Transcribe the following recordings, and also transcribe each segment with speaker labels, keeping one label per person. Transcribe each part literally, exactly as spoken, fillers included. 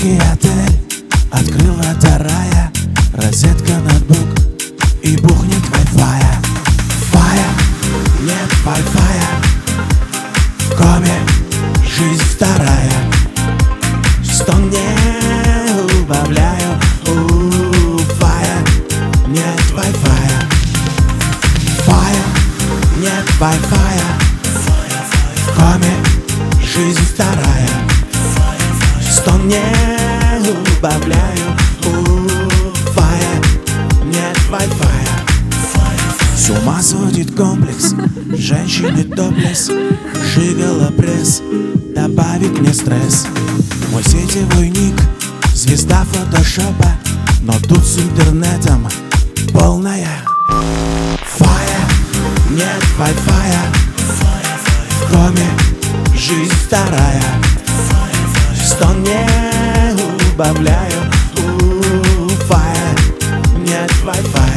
Speaker 1: Русский отель открыл врата рая, розетка, ноутбук и бухнет Wi-Fi. Фая, нет Wi-Fi. В коме жизнь вторая. Стон не убавляю. У, фая, нет Wi-Fi. Фая, нет Wi-Fi. В коме жизнь вторая. Стон не убавляю. У, фая, нет Wi-Fi. С ума сводит комплекс женщины топлес. Жигала пресс добавит мне стресс. Мой сетевой ник — звезда фотошопа, но тут с интернетом полная фая, нет Wi-Fi. В коме жизнь вторая. Стон не убавляю. У, фая, нет Wi-Fi.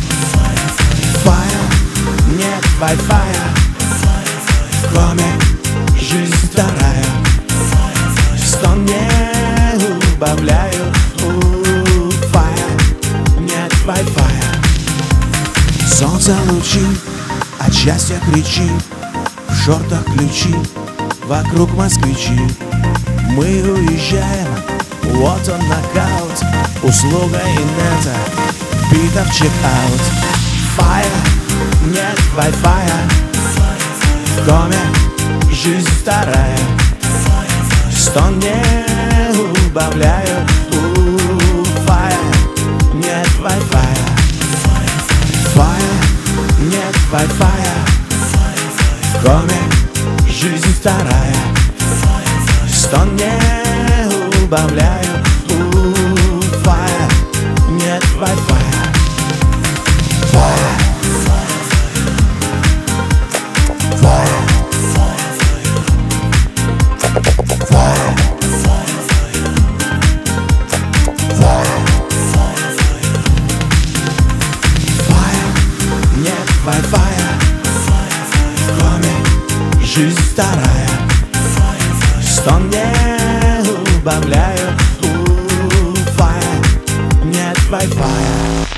Speaker 1: Фая, нет Wi-Fi. В коме жизнь вторая. Стон не убавляю. У, фая, нет Wi-Fi. Солнце лучи, от счастья кричи, в шортах ключи, вокруг москвичи. Мы уезжаем, вот он нокаут, услуга инета, битов чек-аут. Фая, нет Wi-Fi. В коме жизнь вторая. Стон не убавляю. У, фая, нет Wi-Fi. Фая, нет Wi-Fi. В коме жизнь вторая. Стон не убавляю. У, фая, нет Wi-Fi. Фая, фая, фая, фая, нет Wi-Fi. В коме жизнь вторая. Стон не убавляю. У, фая, нет Wi-Fi.